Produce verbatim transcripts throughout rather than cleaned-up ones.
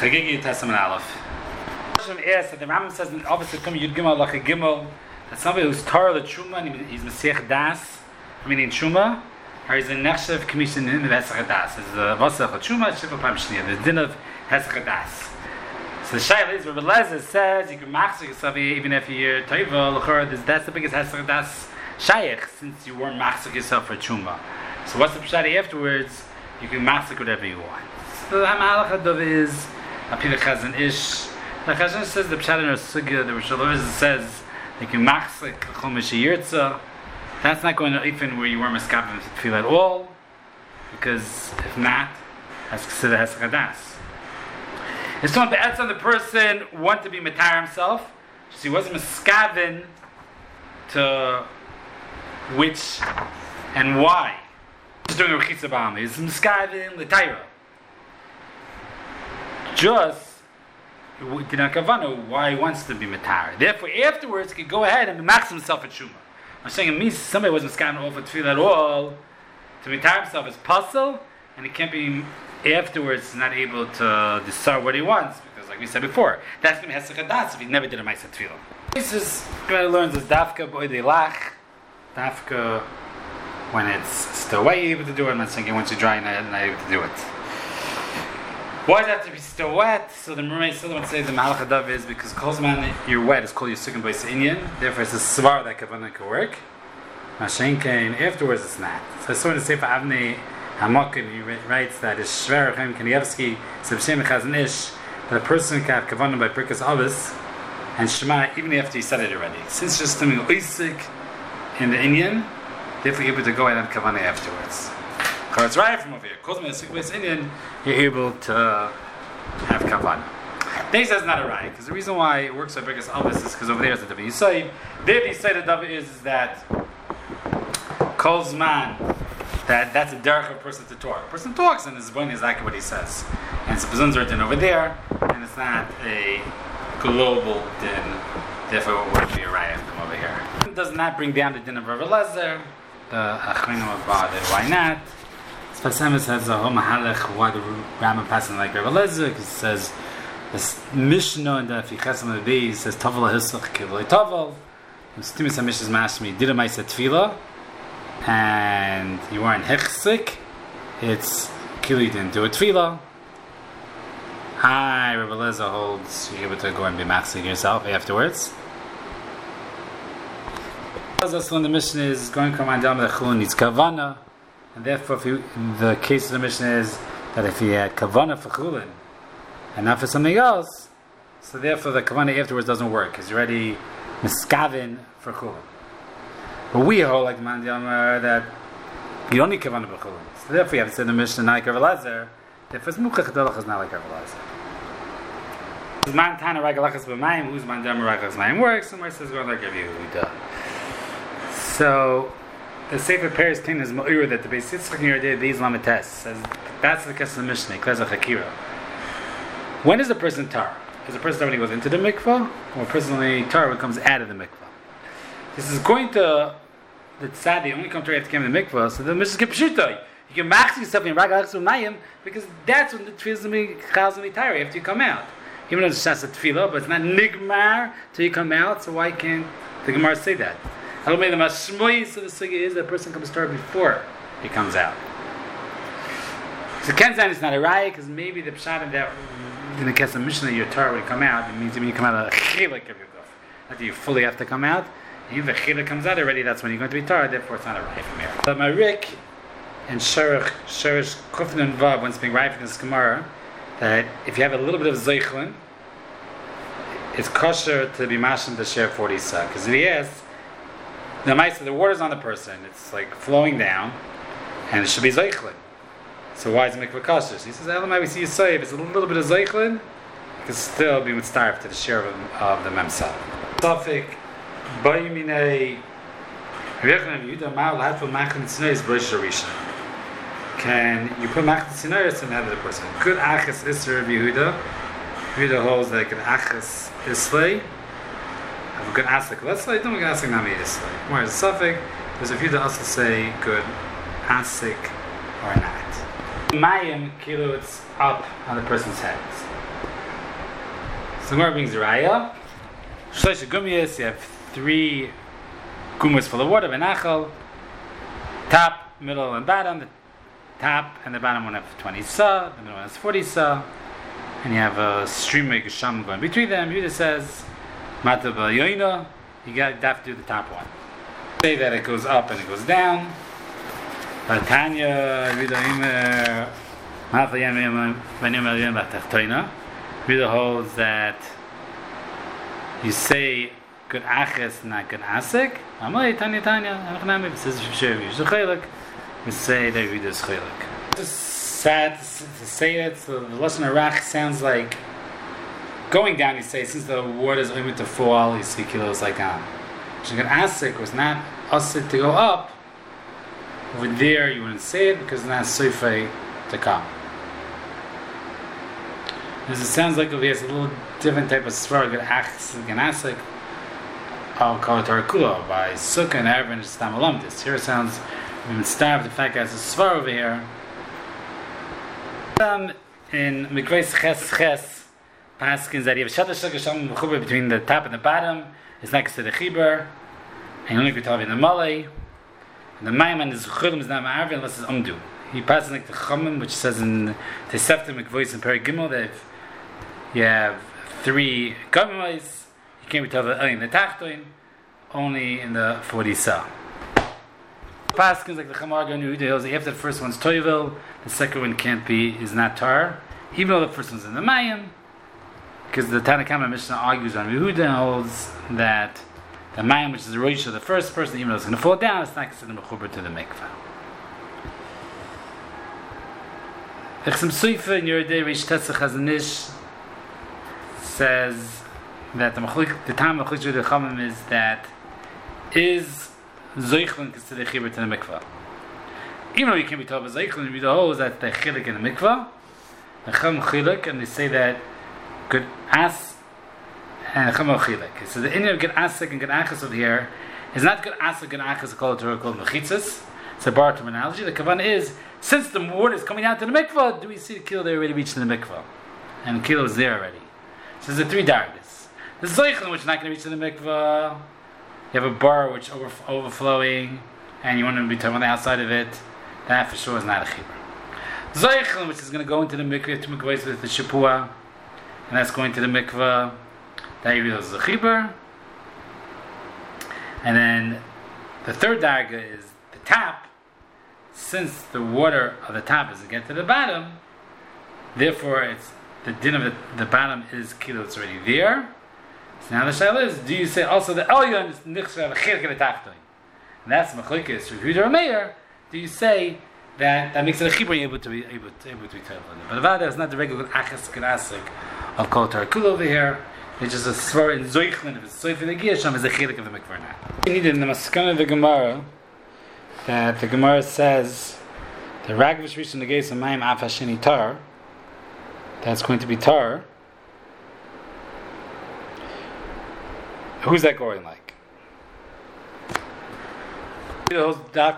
Chagigi Testament Aleph. Asks that the Rambam says in opposite Kum Yud Gimel Lach Gimel that somebody who's Torah the Truma and he's Mesiach Das, meaning Truma, or he's a Nechshev Commission in the Hesach Das. It's the Vasach Truma Shiva Pam Shnia, the din of Hesach Das. So the Shaila is Rabbi Lezer says you can machzor yourself even if you're Toiva Lachor. That's the biggest Hesach Das Shaykh since you weren't machzor yourself for Truma. So what's the pshati afterwards? You can machzor whatever you want. So the Hamalach Dov is Apila Chazan Ish. The Chazan says the pshat in our sugya, the Rosh Hashanah says you can machzor Chol Mishiyirtza. That's not going to even where you weren't miskabim to feel at all, because if not, that's considered Hesach Das. It's not the on the person want to be matar himself, so he wasn't miskabim to which and why. He's doing a rechitza b'am. He's miskabim l'tayra. Just he did not kavana why he wants to be matar. Therefore, afterwards, he could go ahead and max himself at shuma. I'm saying it means somebody wasn't miskabim over tefillah at all. To matar himself is puzzle, and he can't be afterwards not able to decide what he wants because, like we said before, that's going to be hesach das if he never did a ma'aseh tefillah. This is going to learn this dafka b'oidei lach, dafka when it's still wet, you're able to do it. I'm not saying once you dry, you're not, not able to do it. Why does it have to be still wet? So the mermaid still want to say the Malach Adav is because Kolzman, you're wet, it's called your Sukkah B'Yis Inyan. Therefore, it's a svar that Kavanah could work. Mashenkein, afterwards it's not. So I saw in the Sefer Avnei Hamakin, he writes that it's Shver Chaim Kanievsky, Sebshem Chazan Ish, that a person can have Kavanah by Birkas Avos and Shema even after he said it already. Since just doing Oisik in the Inyan, therefore you're able to go ahead and Kavanah afterwards. Because it's right from over here. Kolzman is Sukkah B'Yis Inyan, you're able to have kavanah. Then he says not a right, because the reason why it works with Birkas Avos is because over there is the David Yisayim. There the Yisayim David is, is that Kol's man, that that's a derech of a person to talk. A person talks and his brain is exactly what he says. And it's a bezunzer din over there, and it's not a global din, therefore it would be a right from over here. It does not bring down the din of Rabbi Lezer, the Achronim of Ba'ad, why not? Spasem says a whole mahalach why the Rambam passing like Rabbi Lezer, because it says this Mishnah in the Fichasam of the Beis says Tavel Hisach Kivloi Tavel. Stimus HaMishnas Mashmi did a ma'aseh tefillah, and you weren't hechsik. It's kili didn't do a tefillah. Hi, Rabbi Lezer holds you're able to go and be machzor yourself afterwards. Also, in the Mishnah is going to come on down the chulun needs kavana. And therefore, if you, the case of the Mishnah is that if he had kavanah for chulin and not for something else, so therefore the kavanah afterwards doesn't work because you're already miskavin for chulin. But we hold like the man that you don't need kavanah for chulin. So therefore, you have to say the Mishnah not like Rabbi Lezer. Therefore, muchach dalach is not like Rabbi Lezer. Man tana ragalachas b'mayim, who's man dama ragalachas b'mayim works. Somewhere says going like Rabbi Yehuda. So. The Sefer Paris King is Ma'ura that the Beis Yitzchak here did these Lamites says that's the case of the Mishnah, Klezach Hakira. When is a person tar? Is a person tar when he goes into the mikvah, or personally tar when he comes out of the mikvah? This is going to the tzadi only come to after came in the mikvah, so the Mishnah is Kipshutai. You can max yourself in Ragalach Sumayim because that's when the tefillah chazal mitari after you come out. Even though it's just a tefillah, but it's not nigmar till you come out. So why can't the Gemara say that? I don't mean the mashmoyis of the sugya is that person comes to before he comes out. So Kenzan is not a raya because maybe the pshat of that in the case of Mishnah your Torah when you come out it means when you come out of the chilek of your guf. Not that you fully have to come out. And if the chilek comes out already, that's when you're going to be Torah. Therefore, it's not a raya from here. But Marik and Sherach Sherish Kufn and Vav once being raya from this Gemara that if you have a little bit of zeichlin, it's kosher to be mashim to share forty sa because if he asks. The mice, the water's on the person. It's like flowing down, and it should be zeichlin. So why is it mikvah kosher? He says, "Elamai, we see you say if it's a little bit of zeichlin, it can still be mitzaref to the share of, of the memsal." Safik, bayiminei, Yehuda Ma'al Hatful Machin Tzneis B'Rosh Hashanah. Can you put Machin Tzneis in the head of the person? Good achas isra of Yehuda. Yehuda holds that good achas islay. Have a good asik. Let's say don't get asik nami islay. Whereas a suffix, there's a few that also say good asik or not. Mayim kilo it's up on the person's head. So the Gemara brings the Raya. Shlosh Gumiyas, you have three gumas full of water, Benachal, top, middle, and bottom. The top and the bottom one have twenty sa, the middle one has forty sa, and you have a stream of Gesham going between them. Yudah says, Mata B'Yoina, you got to have to do the top one. Say that it goes up and it goes down. Tanya, Yudah Imer, Mata Yamim, Benim Elyon B'Tachtoina. Yudah holds that you say good aches, not good asik. Amalei Tanya Tanya. Anachnami. It says Shchelik. We say that Yudah is Chelik. It's sad to say it. So the Lashon Harach sounds like going down. You say since the water is only to fall, you see kilos like on. Good asik was not asid to go up. Over there, you wouldn't say it because it's not soifei to come. Because it sounds like over here it's a little different type of svar, good achs and asik. I'll call it Tarakula by Sukkah and Erev and Stam Alamdis. Here it sounds, we would start with the fact that it's a svar over here. Um, in Mikvei Ches Ches, Paskins that you have Shatter Shaka Shalom Mechuber between the top and the bottom, it's next to the Chiber, and you only could tell in the Malay. And the Maiman is Chulim is not Ma'arvi unless it's Umdu. He passes like the Chumim, which says in Tesefta Mikvois and Peri Gimel that if you have three Gomimois, you can't be told in the Tachtoin, only in the forty Sa. Paskins like the Chamar Ganu Udeos, after the first one's Toivel, the second one can't be, is not Tar, even though the first one's in the Mayim, because the Tanakama Mishnah argues on Yehuda and holds that the Mayim, which is the Rosh of the first person, even though it's going to fall down, it's not considered Mechuber to the Mikvah. Echsem Suifa in Yeridei Reish Tetzach Hazanish says that the, the time of Mechlik Yehuda Chamim is that is Zoichlin considered Chibur to the Mikvah. Even though you can't be told about Zoichlin, you the whole is that the Chilik in the Mikvah, the Chum Chilik, and they say that good As and Chum Chilik. So the Indian of good Asik and good Achas over here is not good Asik and Achas called Torah called Mechitzas. It's a bar terminology. The Kavanah is, since the water is coming down to the Mikvah, do we see the kilo they already reached in the Mikvah? And the kilo is there already. So there's the three dargas. The Zoichlin, which is not going to reach in the Mikvah. You have a bar which is over, overflowing, and you want to be talking on the outside of it. That for sure is not a chibur. Zoichlin, which is going to go into the mikvah, to mikvahs with the shapua, and that's going to the mikvah. That you realize is a chibur. And then the third darga is the top. Since the water of the top is to get to the bottom, therefore it's the din of the, the bottom is kilo. It's already there. So now the shaila is, do you say also the Elyon is nichshav chilek v'tachtoin? And that's machlokes Yehuda or Meir. Do you say that that makes it a chibur able to be able to able to be told? But Avada is not the regular achas kedasik of kol tarakul over here. It's just a svar in zoichlin. If it's zoichlin the giyasham is a chilek of the mikvah now. You need in the maskana of the Gemara that the Gemara says the ragvish rishon the geis amayim afashini tar. That's going to be tar. Who's that going like? So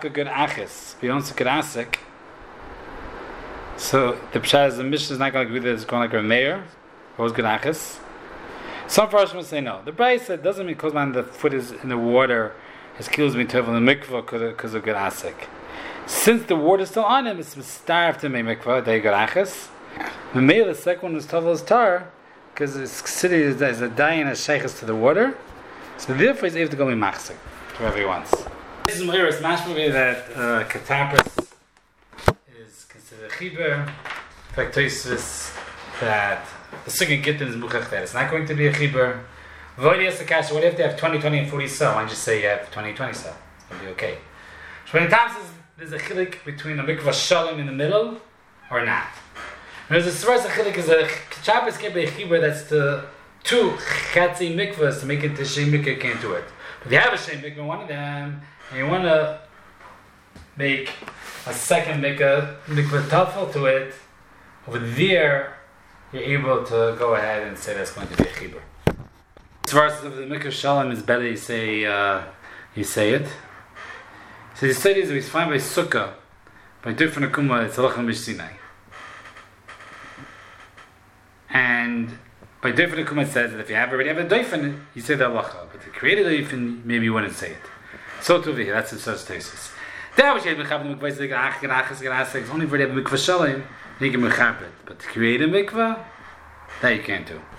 the pshat is the Mishnah is not going to agree that it's going like a mayor. Who's good achis? Some Farshim will say no. The Brisa doesn't mean because the foot is in the water, his kilos being tough in the mikvah because of good asik. Since the water is still on him, it's starved to make mikvah. They good achis. The mayor, the second one is tough as tar because it's considered as a dayan as sheikhs to the water. So therefore he's able to go in machzik to wherever he wants. This is Moiris mashmavi that uh, Katapris is considered a chibur. In fact, Tosfos that the second gittin is muchach that it's not going to be a chibur. V'odi has the kasha. What if they have twenty, twenty, and forty sa? Why don't you say you have twenty, twenty sa? It's going to be okay. So when the time says there's a chilik between a mikvah shalom in the middle or not. There's a svar a chilik is a Katapris can't be a chibur that's the two chatzi mikvahs to make it to shem mikvah can't do it. But if you have a shem mikvah, one of them, and you want to make a second mikvah mikvah tafel to it, over there you're able to go ahead and say that's going to be a chibur. As far as the mikvah shalom is better, you say uh, you say it. So the study is we find by sukkah by different akuma it's halachah mishsinai. And By doifen, the Kumma says that if you have already have a doifen, you say the halacha. But to create a doifen, maybe you wouldn't say it. So to be, that's the such thesis. That was you have the mikvah, it's like ach, ach, ach, it's only for the mikvah shalim, you can mechabit. But to create a mikvah, that you can't do.